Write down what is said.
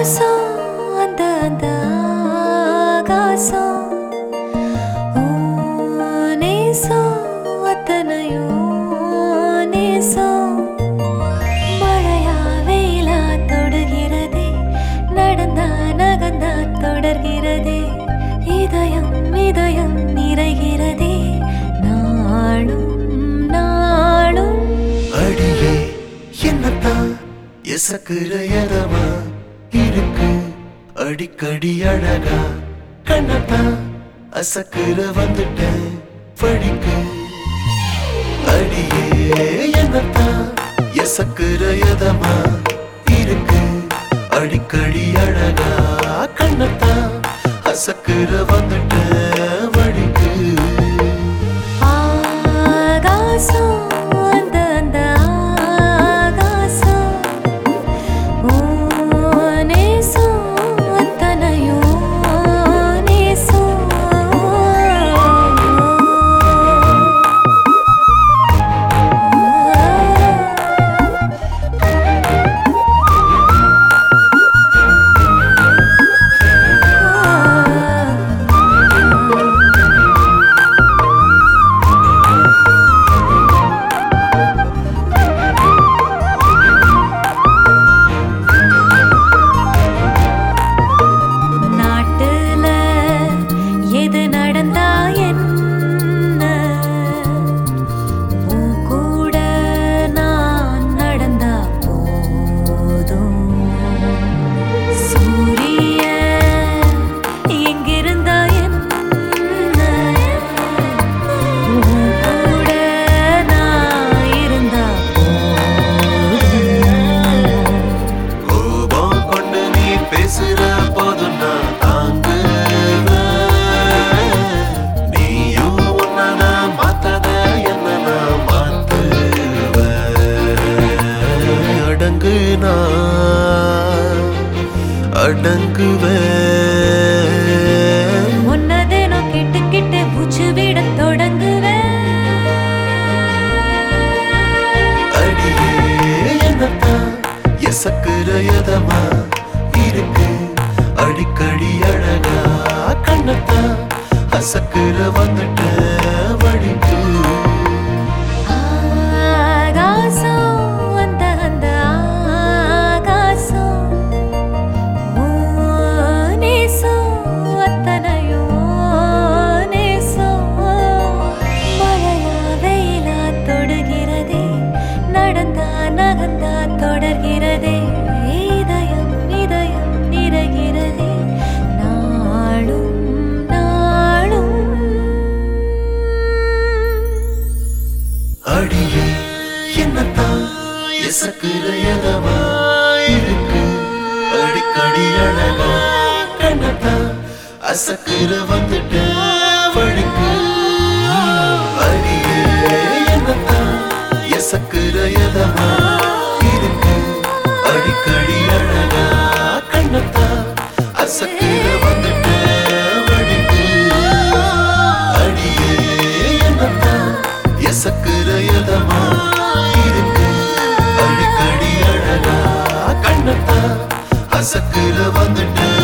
ஆகாசம் அந்த அந்த ஆகாசம் நேசம் அத்தனையோ நேசம் மழையா வெயிலா தொடுகிறதே நடந்தா நகந்தா தொடர்கிறதே இதயம் இதயம் நிறைகிறதே நாளும் நாளும் அடியே என்னத்தான் எசக்குற எதமா இருக்கு அடிக்கடி அழகா கண்ணத்தான் அசக்குற வந்துட்டேன் படிக்கு அடியே என்னத்தான் எசக்குற எதமா இருக்கு அடிக்கடி அழகா கண்ணத்தான் அசக்குற வந்துட்டேன் படிக்கு ஆகாசம் அந்த அந்த ஆகாசம் நேசம் அத்தனையோ நேசம் நாட்டுல எது நடந்தா என்ன உன் கூட நான் நடந்தா போதும் சூரியன் எங்கிருந்தா என்ன உன் கூட நான் இருந்தா போதும் கோபம் கொண்டு நீ பேசுற போதும் நான் தாங்குவேன் நீயும் உன்னை நான் மாத்தாத என்ன நான் மாத்துவேன் அடங்கு நான் அடங்குவேன் உன்னதேனோ கிட்டு கிட்டு பூச்சு விட தொடங்குவேன் அடியே என்னத்தான் எசக்குற எதமா இருக்கு அடிக்கடி அழகா கண்ணத்தான் அசக்குற வந்துட்ட வழிக்கு ஆகாசம் அந்த அந்த ஆகாசம் நேசம் அத்தனையோ நேசம் மழையா வெயிலா தொடுகிறதே நடந்தா நகந்தா தொடர்கிறதே இதயம் இதயம் நிறைகிறதே நாளும் நாளும் அடியே என்னத்தான் எசக்குற எதமா இருக்கு அடிக்கடி அழகா கண்ணத்தான் அசக்குற வந்துட்ட வழிக்கு அடியே என்னத்தான் எசக்குற எதமா இருக்கு அடிக்கடி அழகா கண்ணத்தான் அசக்குற வந்துட்ட வழிக்கு அடியே என்னத்தான் எசக்குற எதமா இருக்கு அடிக்கடி அழகா கண்ணத்தான் அசக்குற வந்துட்ட